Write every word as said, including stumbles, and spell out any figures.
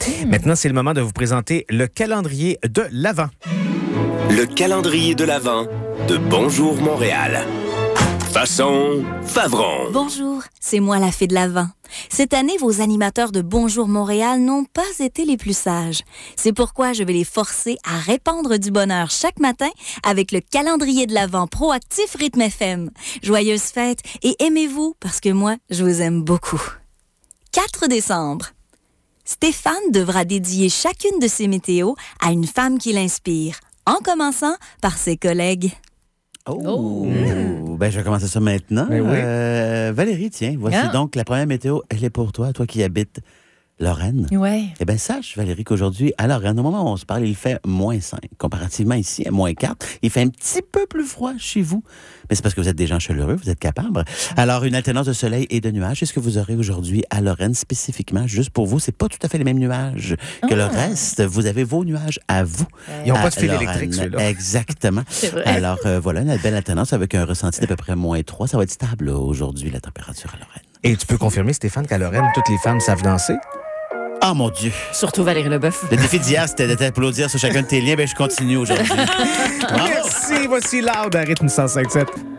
Mmh. Maintenant, c'est le moment de vous présenter le calendrier de l'Avent. Le calendrier de l'Avent de Bonjour Montréal. Façon Favron. Bonjour, c'est moi la fée de l'Avent. Cette année, vos animateurs de Bonjour Montréal n'ont pas été les plus sages. C'est pourquoi je vais les forcer à répandre du bonheur chaque matin avec le calendrier de l'Avent proactif Rythme F M. Joyeuses fêtes et aimez-vous parce que moi, je vous aime beaucoup. quatre décembre. Stéphane devra dédier chacune de ses météos à une femme qui l'inspire, en commençant par ses collègues. Oh! oh. Mmh. Ben, je vais commencer ça maintenant. Oui. Euh, Valérie, tiens, voici ah. donc la première météo. Elle est pour toi, toi qui habites Lorraine. Oui. Eh bien, sache, Valérie, qu'aujourd'hui, à Lorraine, au moment où on se parle, il fait moins cinq. Comparativement ici, à moins quatre. Il fait un petit peu plus froid chez vous. Mais c'est parce que vous êtes des gens chaleureux, vous êtes capables. Alors, une alternance de soleil et de nuages. C'est ce que vous aurez aujourd'hui à Lorraine, spécifiquement, juste pour vous. C'est pas tout à fait les mêmes nuages que ah. le reste. Vous avez vos nuages à vous. Ils n'ont pas de fil électrique, ceux-là. Exactement. C'est vrai. Alors, euh, voilà, une belle alternance avec un ressenti d'à peu près moins trois. Ça va être stable là, aujourd'hui, la température à Lorraine. Et tu peux confirmer, Stéphane, qu'à Lorraine, toutes les femmes savent danser? Ah, oh, mon Dieu! Surtout Valérie Leboeuf. Le défi d'hier, c'était d'applaudir sur chacun de tes liens. Ben, je continue aujourd'hui. Merci, voici Loud à Rythme cent cinq sept.